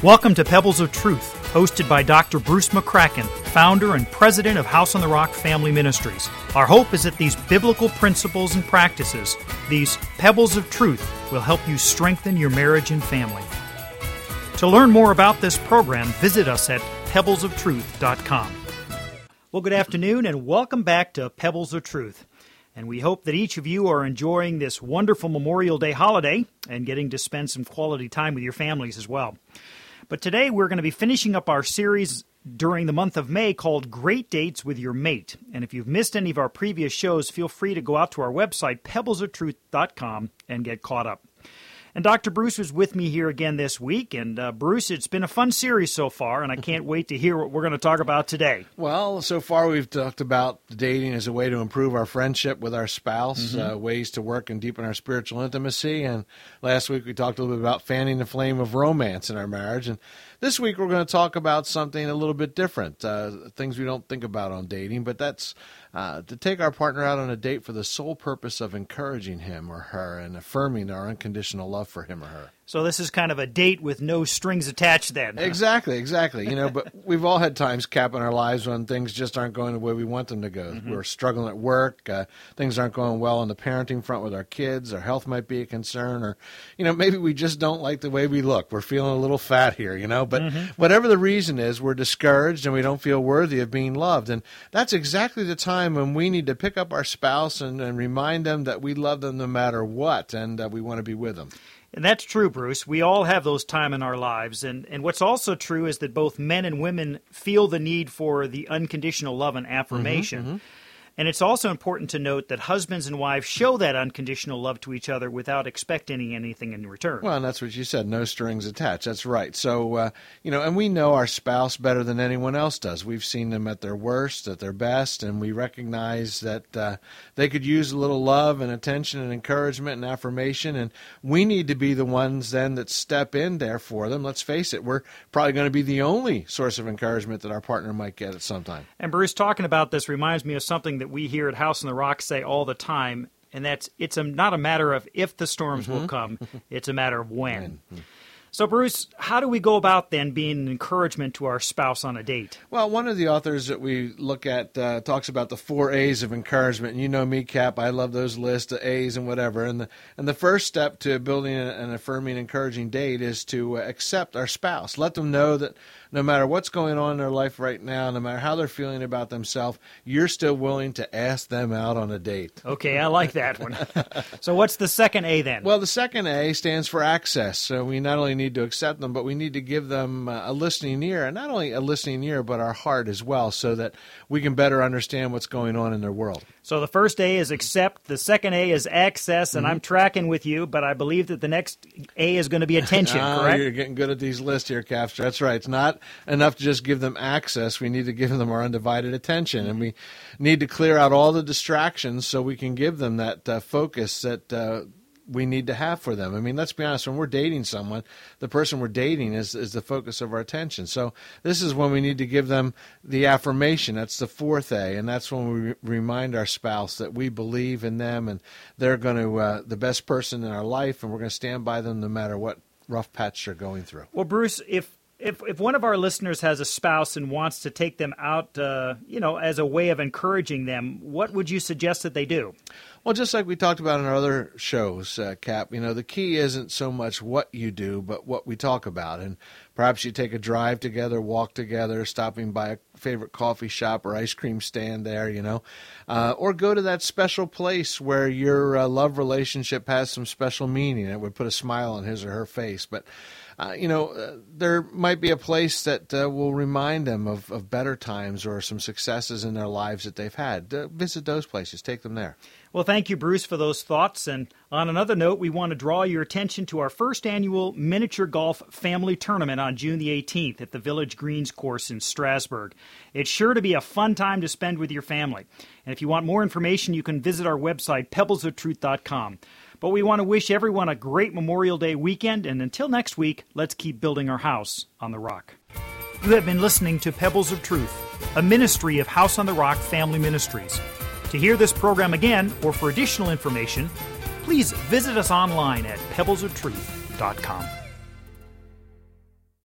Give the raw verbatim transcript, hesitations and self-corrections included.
Welcome to Pebbles of Truth, hosted by Doctor Bruce McCracken, founder and president of House on the Rock Family Ministries. Our hope is that these biblical principles and practices, these pebbles of truth, will help you strengthen your marriage and family. To learn more about this program, visit us at pebbles of truth dot com. Well, good afternoon and welcome back to Pebbles of Truth. And we hope that each of you are enjoying this wonderful Memorial Day holiday and getting to spend some quality time with your families as well. But today we're going to be finishing up our series during the month of May called Great Dates with Your Mate. And if you've missed any of our previous shows, feel free to go out to our website, pebbles of truth dot com, and get caught up. And Doctor Bruce was with me here again this week. And uh, Bruce, it's been a fun series so far, and I can't wait to hear what we're going to talk about today. Well, so far we've talked about dating as a way to improve our friendship with our spouse, mm-hmm. uh, ways to work and deepen our spiritual intimacy. And last week we talked a little bit about fanning the flame of romance in our marriage. And this week we're going to talk about something a little bit different, uh, things we don't think about on dating, but that's uh, to take our partner out on a date for the sole purpose of encouraging him or her and affirming our unconditional love for him or her. So this is kind of a date with no strings attached then. Huh? Exactly, exactly. You know, but we've all had times, Cap, in our lives when things just aren't going the way we want them to go. Mm-hmm. We're struggling at work. Uh, things aren't going well on the parenting front with our kids. Our health might be a concern. Or, you know, maybe we just don't like the way we look. We're feeling a little fat here, you know. But mm-hmm. whatever the reason is, we're discouraged and we don't feel worthy of being loved. And that's exactly the time when we need to pick up our spouse and, and remind them that we love them no matter what and uh, we want to be with them. And that's true, Bruce. We all have those time in our lives. And, and what's also true is that both men and women feel the need for the unconditional love and affirmation. Mm-hmm, mm-hmm. And it's also important to note that husbands and wives show that unconditional love to each other without expecting anything in return. Well, and that's what you said, no strings attached. That's right. So, uh, you know, and we know our spouse better than anyone else does. We've seen them at their worst, at their best, and we recognize that uh, they could use a little love and attention and encouragement and affirmation, and we need to be the ones then that step in there for them. Let's face it, we're probably going to be the only source of encouragement that our partner might get at some time. And Bruce, talking about this reminds me of something that that we here at House on the Rock say all the time, and that's it's a, not a matter of if the storms mm-hmm. will come, it's a matter of when. Mm-hmm. So, Bruce, how do we go about then being an encouragement to our spouse on a date? Well, one of the authors that we look at uh, talks about the four A's of encouragement. And you know me, Cap, I love those lists of A's and whatever. And the, and the first step to building an affirming, encouraging date is to uh, accept our spouse. Let them know that no matter what's going on in their life right now, no matter how they're feeling about themselves, you're still willing to ask them out on a date. Okay, I like that one. So what's the second A then? Well, the second A stands for access. So we not only need to accept them, but we need to give them a listening ear, and not only a listening ear, but our heart as well, so that we can better understand what's going on in their world. So the first A is accept, the second A is access, and mm-hmm. I'm tracking with you, but I believe that the next A is going to be attention, oh, correct? You're getting good at these lists here, Capster. That's right. It's not enough to just give them access. We need to give them our undivided attention, mm-hmm. and we need to clear out all the distractions so we can give them that uh, focus that uh, we need to have for them. I mean, let's be honest, when we're dating someone, the person we're dating is, is the focus of our attention. So this is when we need to give them the affirmation. That's the fourth A, and that's when we re- remind our spouse that we believe in them and they're going to, uh, the best person in our life, and we're going to stand by them no matter what rough patch they're going through. Well, Bruce, if If if one of our listeners has a spouse and wants to take them out, uh, you know, as a way of encouraging them, what would you suggest that they do? Well, just like we talked about in our other shows, uh, Cap, you know, the key isn't so much what you do, but what we talk about. And perhaps you take a drive together, walk together, stopping by a favorite coffee shop or ice cream stand there, you know, uh, or go to that special place where your uh, love relationship has some special meaning. It would put a smile on his or her face. But Uh, you know, uh, there might be a place that uh, will remind them of, of better times or some successes in their lives that they've had. Uh, visit those places. Take them there. Well, thank you, Bruce, for those thoughts. And on another note, we want to draw your attention to our first annual miniature golf family tournament on June the eighteenth at the Village Greens course in Strasburg. It's sure to be a fun time to spend with your family. And if you want more information, you can visit our website, pebbles of truth dot com. But we want to wish everyone a great Memorial Day weekend, and until next week, let's keep building our house on the rock. You have been listening to Pebbles of Truth, a ministry of House on the Rock Family Ministries. To hear this program again, or for additional information, please visit us online at pebbles of truth dot com.